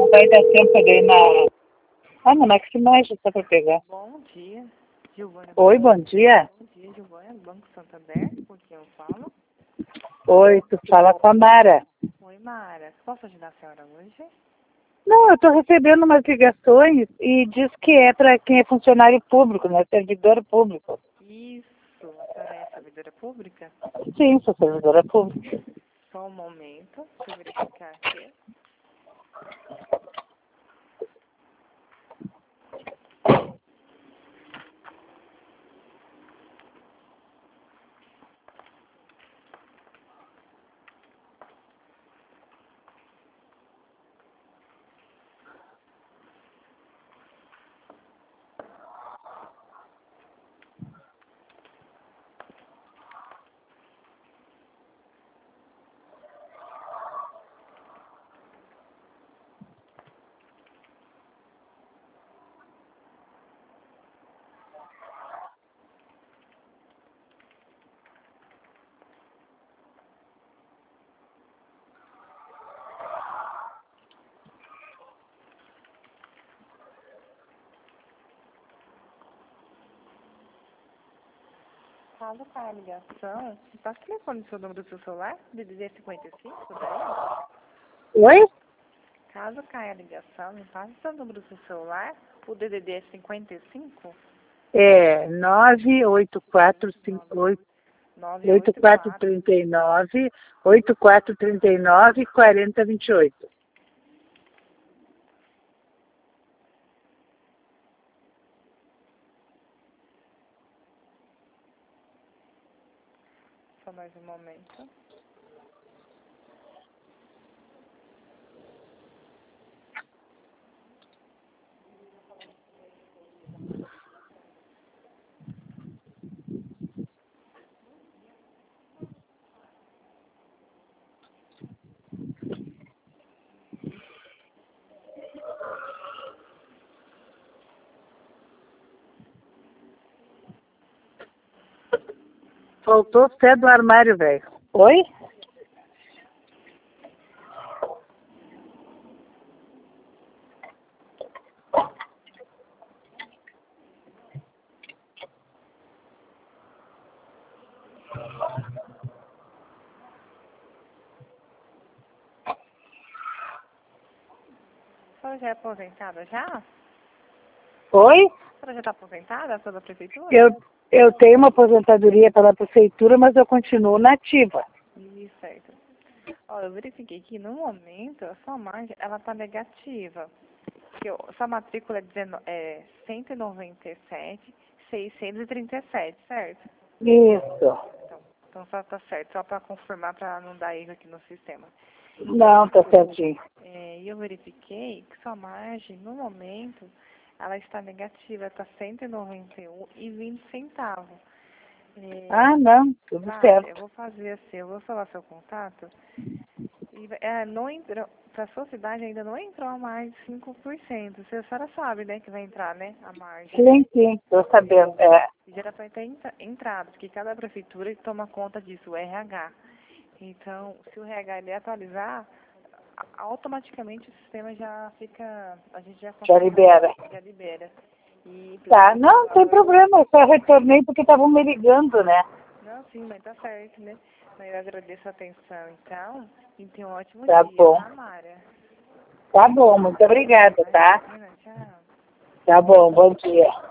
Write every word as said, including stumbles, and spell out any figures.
vai dar tempo ali na... Ah, no Maximage, só para pegar. Bom dia, Giovana. Oi, bom dia. Bom dia, Giovana, Banco Santander, com quem eu falo? Oi, tu fala com a Mara. Oi, Mara. Posso ajudar a senhora hoje? Não, eu estou recebendo umas ligações e diz que é para quem é funcionário público, né? Servidor público. Isso, a senhora é servidora pública? Sim, sou servidora pública. Só um momento, deixa eu verificar aqui. Caso caia a ligação, passa o telefone do seu número do seu celular, D D D cinquenta e cinco, daí? Oi? Caso caia a ligação, me passa o seu número do seu celular, o D D D cinquenta e cinco? É nove oito quatro cinco oito oito quatro três nove oito quatro três nove quatro zero dois oito. Só mais um momento. Faltou o pé do armário, velho. Oi? A senhora já é aposentada já? Oi? A senhora já está aposentada pela prefeitura? Eu, eu tenho uma aposentadoria pela prefeitura, mas eu continuo nativa. Isso, certo. Ó, eu verifiquei que no momento a sua margem ela está negativa. Porque o- sua matrícula é, dezenove, é cento e noventa e sete mil seiscentos e trinta e sete, certo? Isso. Então, então só tá certo, só para confirmar para não dar erro aqui no sistema. Não, tá certinho. É, e eu verifiquei que sua margem, no momento, ela está negativa, está cento e noventa e um reais e vinte centavos. É, Ah, não, tudo Mara, eu certo. vou fazer assim, eu vou falar seu contato. E, é, não entrou, para sua cidade ainda não entrou a mais de cinco por cento. Você, a senhora sabe, né, que vai entrar, né, a margem. Sim, sim, tô sabendo. É. Já para ter entra- entrado, porque cada prefeitura toma conta disso, o R H. Então, se o R H ele atualizar, a- automaticamente o sistema já fica, a gente já Já consegue, libera. já libera. E Tá, precisa não, do não tem valor. problema, eu só retornei porque estavam me ligando, né? Não, sim, mas tá certo, né? Mas eu agradeço a atenção, então, e tenha um ótimo Tá dia, bom. tá, Mara? Tá bom, muito obrigada, tá? Imagina, tchau. Tá bom, bom dia.